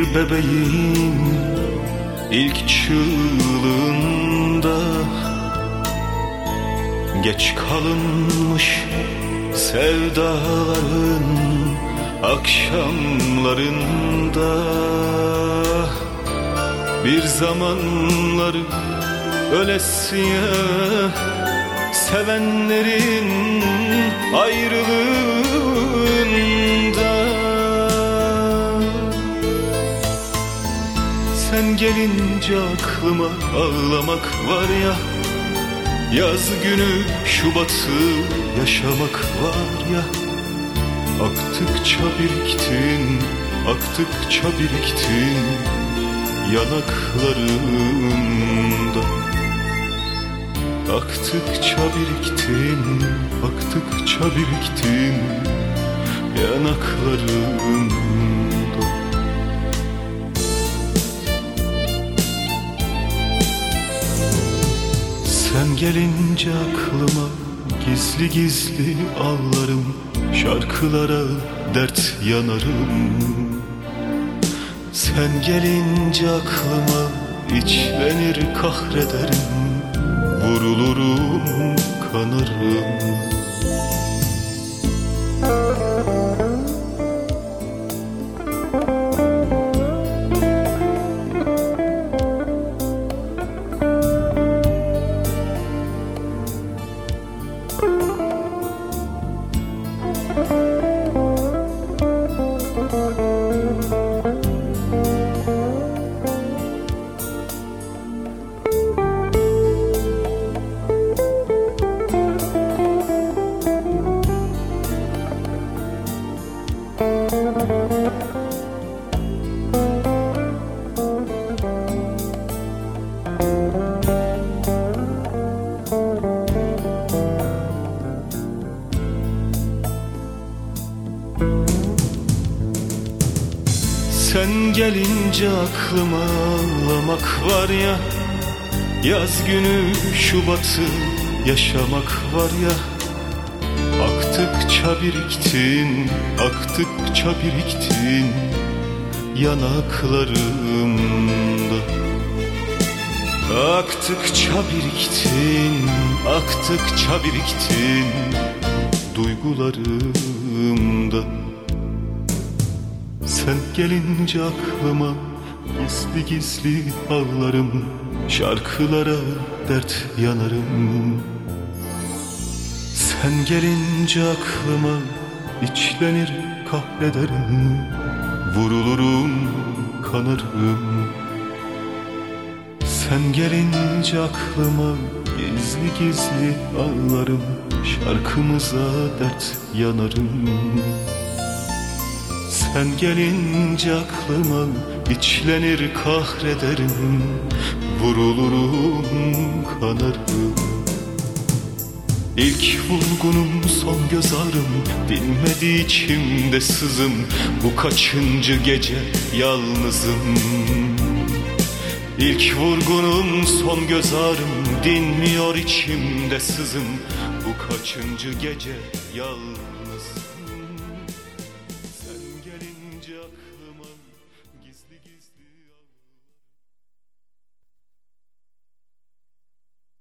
bebeğin ilk çığlığında, geç kalınmış sevdaların akşamlarında, bir zamanlar ölesiye sevenlerin ayrılığında. Sen gelince aklıma ağlamak var ya, yaz günü Şubat'ı yaşamak var ya. Aktıkça biriktin, aktıkça biriktin yanaklarımda. Aktıkça biriktin, aktıkça biriktin yanaklarımda. Sen gelince aklıma gizli gizli ağlarım, şarkılara dert yanarım. Sen gelince aklıma içlenir kahrederim, vurulurum kanarım. Sen gelince aklıma ağlamak var ya, yaz günü Şubat'ı yaşamak var ya. Aktıkça biriktin, aktıkça biriktin yanaklarımda. Aktıkça biriktin, aktıkça biriktin duygularımda. Sen gelince aklıma gizli gizli ağlarım, şarkılara dert yanarım. Sen gelince aklıma içlenir kahrederim, vurulurum kanarım. Sen gelince aklıma gizli gizli ağlarım, şarkımıza dert yanarım. Sen gelince aklıma içlenir kahrederim, vurulurum kanarım. İlk vurgunum son göz ağrım, dinmedi içimde sızım. Bu kaçıncı gece yalnızım. İlk vurgunum son göz ağrım, dinmiyor içimde sızım. Bu kaçıncı gece yalnızım.